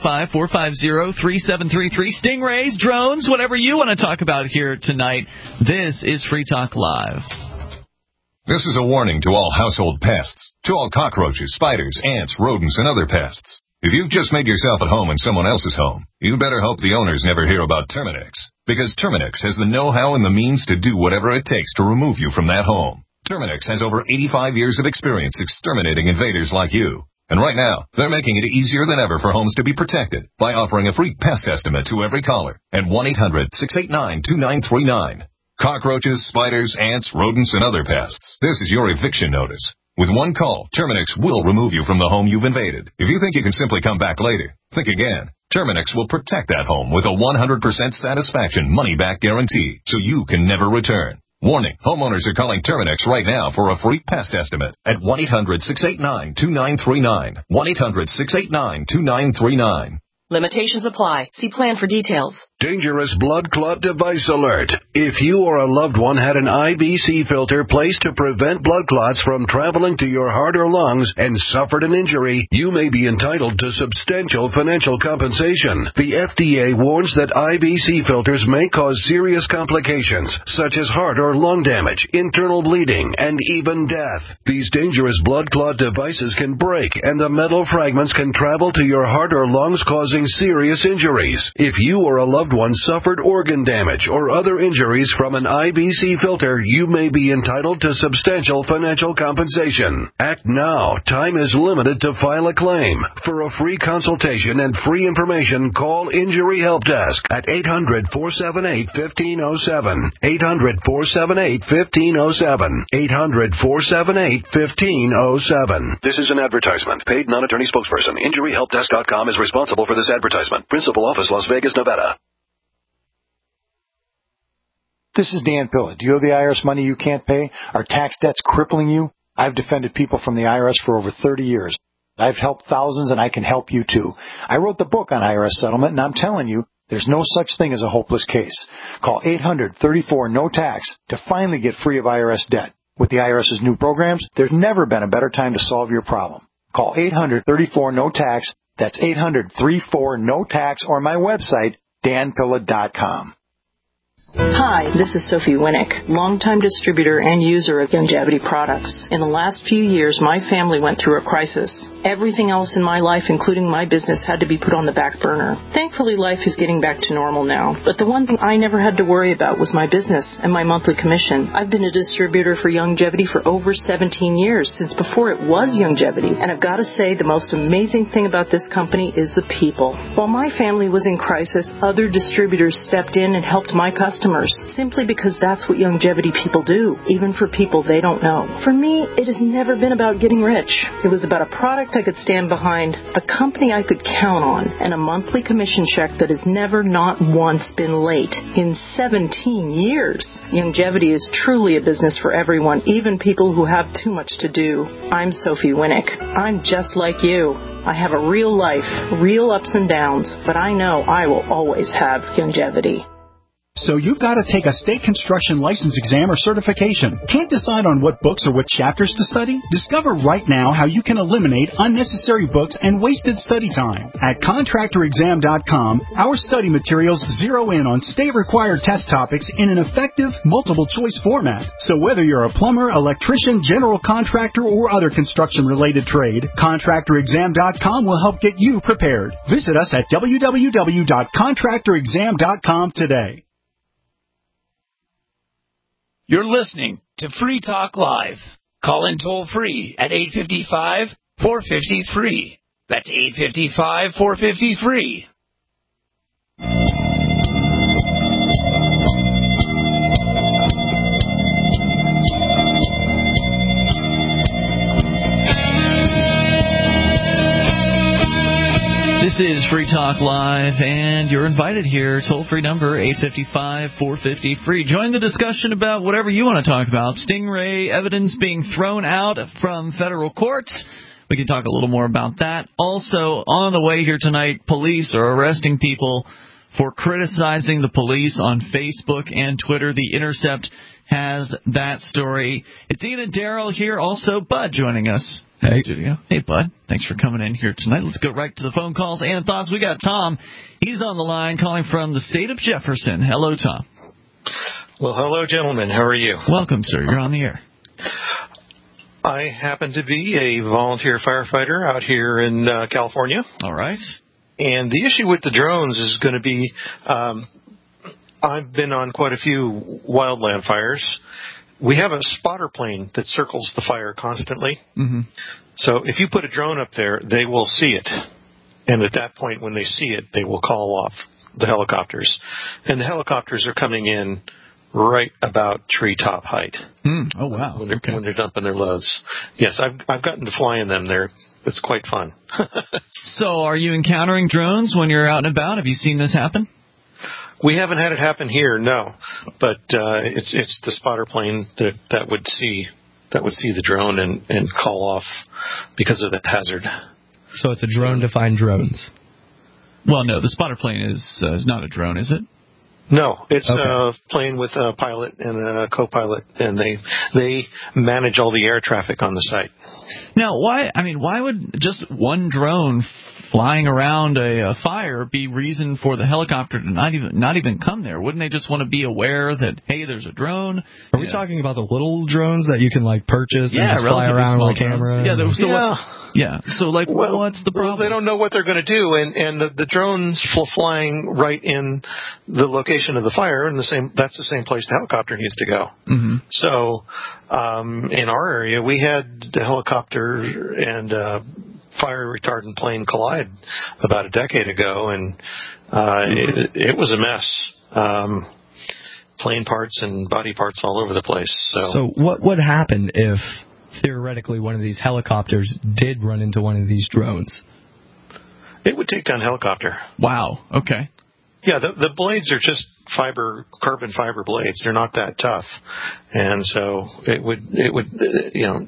855-450-3733. Stingrays, drones, whatever you want to talk about here tonight. This is Free Talk Live. This is a warning to all household pests, to all cockroaches, spiders, ants, rodents, and other pests. If you've just made yourself at home in someone else's home, you better hope the owners never hear about Terminix, because Terminix has the know-how and the means to do whatever it takes to remove you from that home. Terminix has over 85 years of experience exterminating invaders like you. And right now, they're making it easier than ever for homes to be protected by offering a free pest estimate to every caller at 1-800-689-2939. Cockroaches, spiders, ants, rodents, and other pests. This is your eviction notice. With one call, Terminix will remove you from the home you've invaded. If you think you can simply come back later, think again. Terminix will protect that home with a 100% satisfaction money-back guarantee, so you can never return. Warning, homeowners are calling Terminix right now for a free pest estimate at 1-800-689-2939. 1-800-689-2939. Limitations apply. See plan for details. Dangerous blood clot device alert. If you or a loved one had an IBC filter placed to prevent blood clots from traveling to your heart or lungs and suffered an injury, you may be entitled to substantial financial compensation. The FDA warns that IBC filters may cause serious complications, such as heart or lung damage, internal bleeding, and even death. These dangerous blood clot devices can break, and the metal fragments can travel to your heart or lungs, causing serious injuries. If you or a loved one suffered organ damage or other injuries from an IBC filter, you may be entitled to substantial financial compensation. Act now. Time is limited to file a claim. For a free consultation and free information, call Injury Help Desk at 800-478-1507. 800-478-1507. 800-478-1507. This is an advertisement. Paid non-attorney spokesperson. InjuryHelpDesk.com is responsible for this advertisement. Principal office, Las Vegas, Nevada. This is Dan Pilla. Do you owe the IRS money you can't pay? Are tax debts crippling you? I've defended people from the IRS for over 30 years. I've helped thousands, and I can help you too. I wrote the book on IRS settlement, and I'm telling you, there's no such thing as a hopeless case. Call 800-34-NO-TAX to finally get free of IRS debt. With the IRS's new programs, there's never been a better time to solve your problem. Call 800-34-NO-TAX. That's 800-34-NO-TAX, or my website, danpilla.com. Hi, this is Sophie Winnick, longtime distributor and user of Youngevity products. In the last few years, my family went through a crisis. Everything else in my life, including my business, had to be put on the back burner. Thankfully, life is getting back to normal now. But the one thing I never had to worry about was my business and my monthly commission. I've been a distributor for Youngevity for over 17 years, since before it was Youngevity. And I've got to say, the most amazing thing about this company is the people. While my family was in crisis, other distributors stepped in and helped my customers, simply because that's what Youngevity people do, even for people they don't know. For me, it has never been about getting rich. It was about a product I could stand behind, a company I could count on, and a monthly commission check that has never, not once, been late in 17 years. Youngevity is truly a business for everyone, even people who have too much to do. I'm Sophie Winnick. I'm just like you. I have a real life, real ups and downs, but I know I will always have Youngevity. So you've got to take a state construction license exam or certification. Can't decide on what books or what chapters to study? Discover right now how you can eliminate unnecessary books and wasted study time. At contractorexam.com, our study materials zero in on state-required test topics in an effective, multiple-choice format. So whether you're a plumber, electrician, general contractor, or other construction-related trade, contractorexam.com will help get you prepared. Visit us at www.contractorexam.com today. You're listening to Free Talk Live. Call in toll-free at 855-450-FREE. That's 855-450-FREE. This is Free Talk Live, and you're invited here. Toll-free number, 855-450-FREE. Join the discussion about whatever you want to talk about. Stingray evidence being thrown out from federal courts. We can talk a little more about that. Also, on the way here tonight, police are arresting people for criticizing the police on Facebook and Twitter. The Intercept has that story. It's Ian and Daryl here. Also, Bud joining us. Hey. Studio. Hey, Bud. Thanks for coming in here tonight. Let's go right to the phone calls and thoughts. We got Tom. He's on the line calling from the state of Jefferson. Hello, Tom. Well, hello, gentlemen. How are you? Welcome, sir. You're on the air. I happen to be a volunteer firefighter out here in California. All right. And the issue with the drones is going to be I've been on quite a few wildland fires. We have a spotter plane that circles the fire constantly. Mm-hmm. So if you put a drone up there, they will see it. And at that point, when they see it, they will call off the helicopters. And the helicopters are coming in right about treetop height. Oh, wow. When they're dumping their loads. Yes, I've gotten to fly in them there. It's quite fun. So are you encountering drones when you're out and about? Have you seen this happen? We haven't had it happen here, no. But it's the spotter plane that would see the drone and call off because of the hazard. So it's a drone to find drones. Well, no, the spotter plane is not a drone, is it? No, it's a plane with a pilot and a co-pilot, and they manage all the air traffic on the site. Now, why would just one drone flying around a fire be reason for the helicopter to not even come there? Wouldn't they just want to be aware that, hey, there's a drone? Are we talking about the little drones that you can purchase and just fly around with a camera? So what's the problem? Well, they don't know what they're going to do, and the drones flying right in the location of the fire, and that's the same place the helicopter needs to go. Mm-hmm. So in our area, we had the helicopter and fire retardant plane collide about a decade ago, and it was a mess. Plane parts and body parts all over the place. So what would happen if theoretically one of these helicopters did run into one of these drones? It would take down a helicopter. Wow. Okay. Yeah, the blades are just carbon fiber blades. They're not that tough, and so it would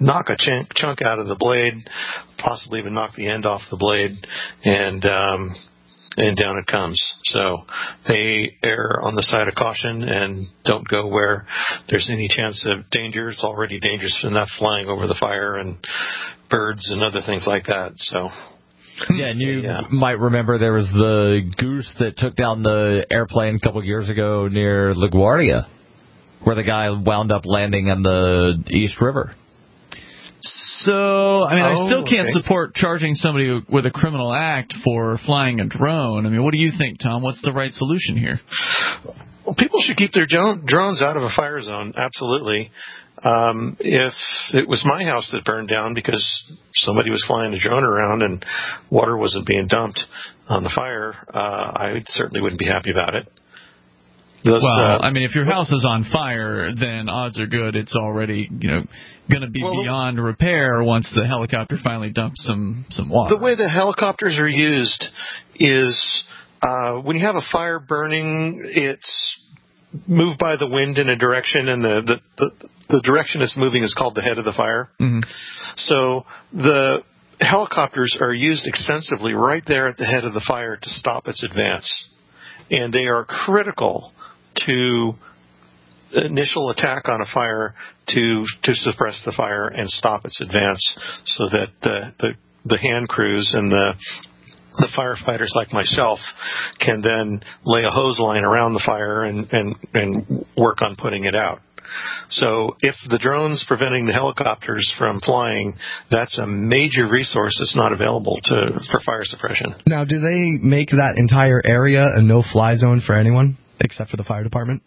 knock a chunk out of the blade, possibly even knock the end off the blade, and down it comes. So they err on the side of caution and don't go where there's any chance of danger. It's already dangerous enough flying over the fire and birds and other things like that. So. Yeah, and you might remember there was the goose that took down the airplane a couple of years ago near LaGuardia, where the guy wound up landing in the East River. So, I mean, I still can't support charging somebody with a criminal act for flying a drone. I mean, what do you think, Tom? What's the right solution here? Well, people should keep their drones out of a fire zone, absolutely. If it was my house that burned down because somebody was flying a drone around and water wasn't being dumped on the fire, I certainly wouldn't be happy about it. I mean, if your house is on fire, then odds are good it's already, going to be beyond repair once the helicopter finally dumps some water. The way the helicopters are used is when you have a fire burning, it's moved by the wind in a direction, and the direction it's moving is called the head of the fire. Mm-hmm. So the helicopters are used extensively right there at the head of the fire to stop its advance. And they are critical to initial attack on a fire to suppress the fire and stop its advance so that the hand crews and the firefighters like myself can then lay a hose line around the fire and work on putting it out. So if the drone's preventing the helicopters from flying, that's a major resource that's not available for fire suppression. Now, do they make that entire area a no-fly zone for anyone except for the fire department?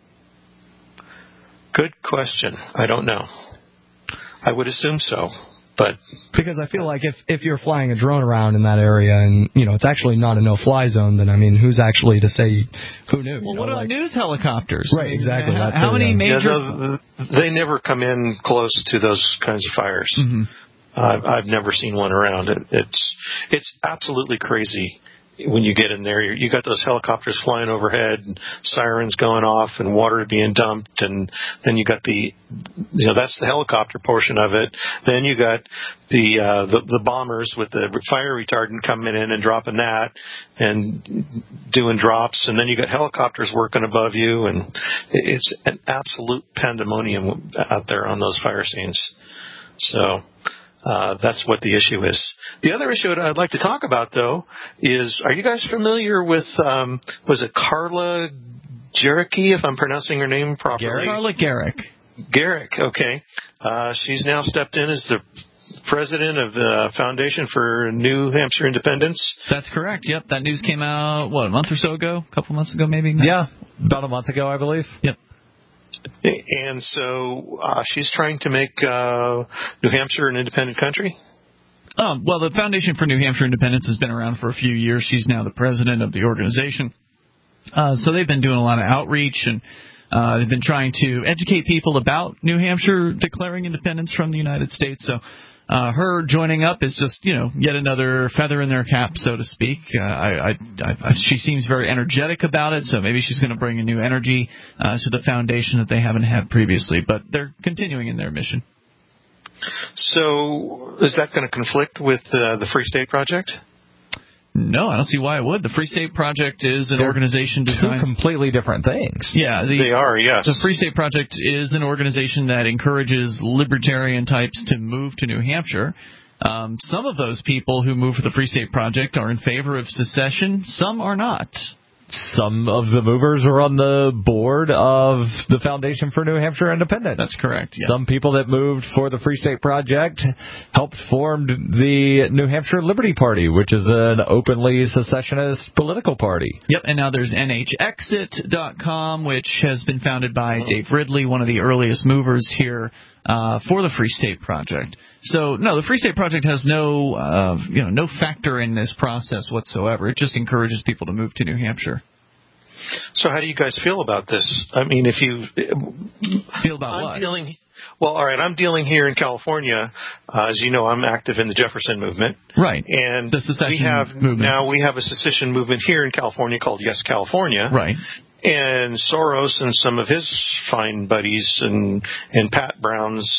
Good question. I don't know. I would assume so. But because I feel like if you're flying a drone around in that area and, it's actually not a no-fly zone, then, I mean, who's actually to say who knew? Well, what about news helicopters? Right, exactly. How many major... they never come in close to those kinds of fires. Mm-hmm. I've never seen one around. It's absolutely crazy. When you get in there, you got those helicopters flying overhead, and sirens going off, and water being dumped, and then you got that's the helicopter portion of it. Then you got the bombers with the fire retardant coming in and dropping that, and doing drops, and then you got helicopters working above you, and it's an absolute pandemonium out there on those fire scenes. So. That's what the issue is. The other issue I'd like to talk about, though, is, are you guys familiar with, was it Carla Gericke, if I'm pronouncing her name properly? Carla Gericke. Gericke, okay. She's now stepped in as the president of the Foundation for New Hampshire Independence. That's correct, yep. That news came out, a month or so ago? A couple months ago, maybe? Yeah, about a month ago, I believe. Yep. And so she's trying to make New Hampshire an independent country? Well, the Foundation for New Hampshire Independence has been around for a few years. She's now the president of the organization. So they've been doing a lot of outreach, and they've been trying to educate people about New Hampshire declaring independence from the United States. So her joining up is just, yet another feather in their cap, so to speak. She seems very energetic about it, so maybe she's going to bring a new energy to the foundation that they haven't had previously. But they're continuing in their mission. So is that going to conflict with the Free State Project? No, I don't see why it would. The Free State Project is an organization designed... Two completely different things. Yeah. They are, yes. The Free State Project is an organization that encourages libertarian types to move to New Hampshire. Some of those people who move for the Free State Project are in favor of secession. Some are not. Some of the movers are on the board of the Foundation for New Hampshire Independence. That's correct. Yeah. Some people that moved for the Free State Project helped form the New Hampshire Liberty Party, which is an openly secessionist political party. Yep, and now there's NHExit.com, which has been founded by Dave Ridley, one of the earliest movers here for the Free State Project. So, no, the Free State Project has no factor in this process whatsoever. It just encourages people to move to New Hampshire. So how do you guys feel about this? I mean, if you... Feel about what? Well, all right, I'm dealing here in California. As you know, I'm active in the Jefferson movement. Right. And the secession movement. Now we have a secession movement here in California called Yes California. Right. And Soros and some of his fine buddies and Pat Brown's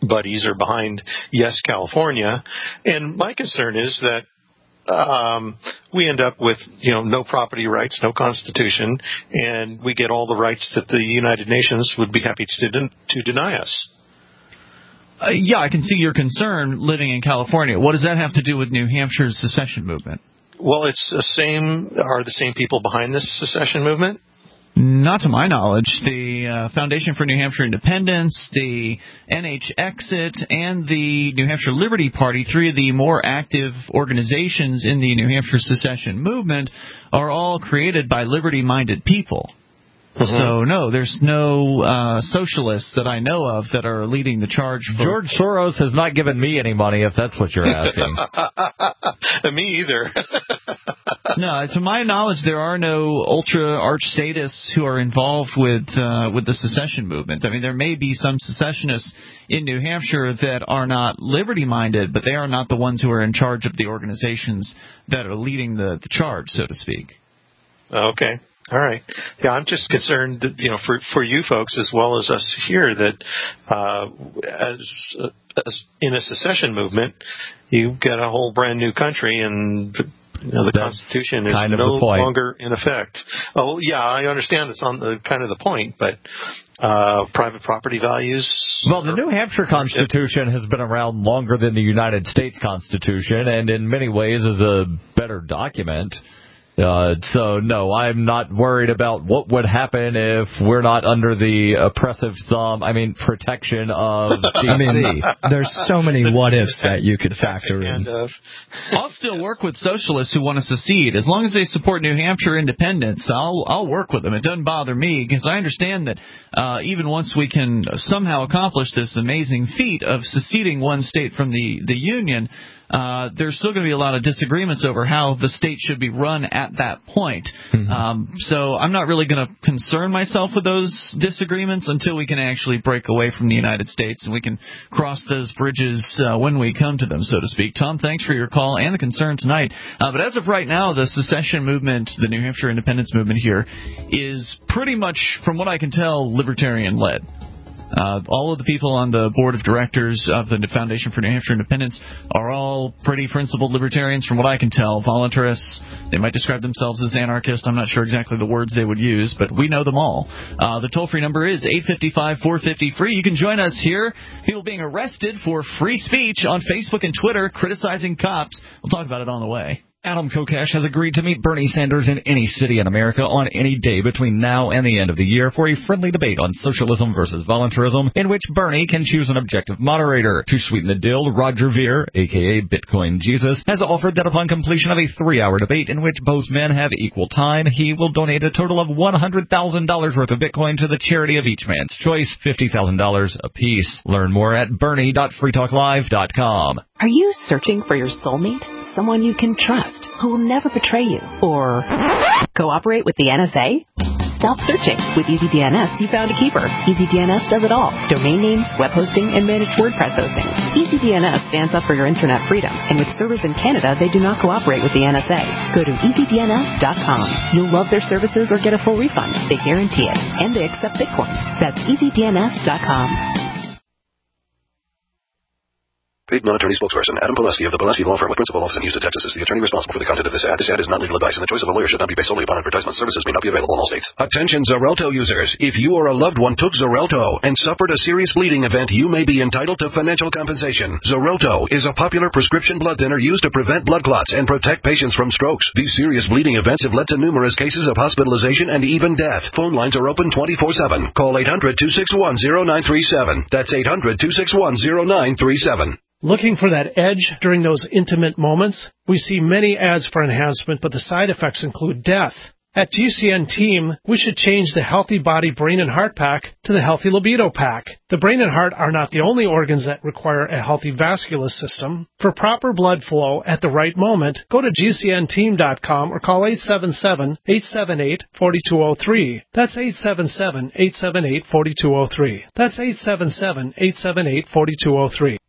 buddies are behind Yes California. And my concern is that we end up with, no property rights, no constitution, and we get all the rights that the United Nations would be happy to deny us. Yeah, I can see your concern living in California. What does that have to do with New Hampshire's secession movement? Well, are the same people behind this secession movement? Not to my knowledge. The Foundation for New Hampshire Independence, the NH Exit, and the New Hampshire Liberty Party, three of the more active organizations in the New Hampshire secession movement, are all created by liberty-minded people. Mm-hmm. So, no, there's no socialists that I know of that are leading the charge. George Soros has not given me any money, if that's what you're asking. Me either. No, to my knowledge, there are no ultra-arch statists who are involved with the secession movement. I mean, there may be some secessionists in New Hampshire that are not liberty-minded, but they are not the ones who are in charge of the organizations that are leading the charge, so to speak. Okay. All right. Yeah, I'm just concerned that, for you folks as well as us here, that as in a secession movement, you get a whole brand new country, and the Constitution is no longer in effect. Oh, yeah, I understand it's on the kind of the point, but private property values. Well, the New Hampshire Constitution has been around longer than the United States Constitution, and in many ways is a better document. So, no, I'm not worried about what would happen if we're not under the oppressive protection of DC. There's so many what-ifs that you could factor in. I'll still work with socialists who want to secede. As long as they support New Hampshire independence, I'll work with them. It doesn't bother me, because I understand that even once we can somehow accomplish this amazing feat of seceding one state from the Union, there's still going to be a lot of disagreements over how the state should be run at that point. Mm-hmm. So I'm not really going to concern myself with those disagreements until we can actually break away from the United States and we can cross those bridges when we come to them, so to speak. Tom, thanks for your call and the concern tonight. But as of right now, the secession movement, the New Hampshire independence movement here, is pretty much, from what I can tell, libertarian-led. All of the people on the board of directors of the Foundation for New Hampshire Independence are all pretty principled libertarians, from what I can tell. Voluntarists, they might describe themselves as anarchists. I'm not sure exactly the words they would use, but we know them all. The toll-free number is 855-450-FREE. You can join us here. People being arrested for free speech on Facebook and Twitter, criticizing cops. We'll talk about it on the way. Adam Kokesh has agreed to meet Bernie Sanders in any city in America on any day between now and the end of the year for a friendly debate on socialism versus voluntarism, in which Bernie can choose an objective moderator. To sweeten the deal, Roger Ver, a.k.a. Bitcoin Jesus, has offered that upon completion of a 3-hour debate in which both men have equal time, he will donate a total of $100,000 worth of Bitcoin to the charity of each man's choice, $50,000 apiece. Learn more at bernie.freetalklive.com. Are you searching for your soulmate? Someone you can trust, who will never betray you, or cooperate with the NSA? Stop searching. With EasyDNS, you found a keeper. EasyDNS does it all. Domain names, web hosting, and managed WordPress hosting. EasyDNS stands up for your internet freedom, and with servers in Canada, they do not cooperate with the NSA. Go to EasyDNS.com. You'll love their services or get a full refund. They guarantee it, and they accept Bitcoin. That's EasyDNS.com. Paid non-attorney spokesperson Adam Pileski of the Pileski Law Firm with principal office in Houston, Texas is the attorney responsible for the content of this ad. This ad is not legal advice, and the choice of a lawyer should not be based solely upon advertisement. Services may not be available in all states. Attention Xarelto users. If you or a loved one took Xarelto and suffered a serious bleeding event, you may be entitled to financial compensation. Xarelto is a popular prescription blood thinner used to prevent blood clots and protect patients from strokes. These serious bleeding events have led to numerous cases of hospitalization and even death. Phone lines are open 24/7. Call 800-261-0937. That's 800-261-0937. Looking for that edge during those intimate moments? We see many ads for enhancement, but the side effects include death. At GCN Team, we should change the Healthy Body Brain and Heart Pack to the Healthy Libido Pack. The brain and heart are not the only organs that require a healthy vascular system. For proper blood flow at the right moment, go to GCNteam.com or call 877-878-4203. That's 877-878-4203. That's 877-878-4203.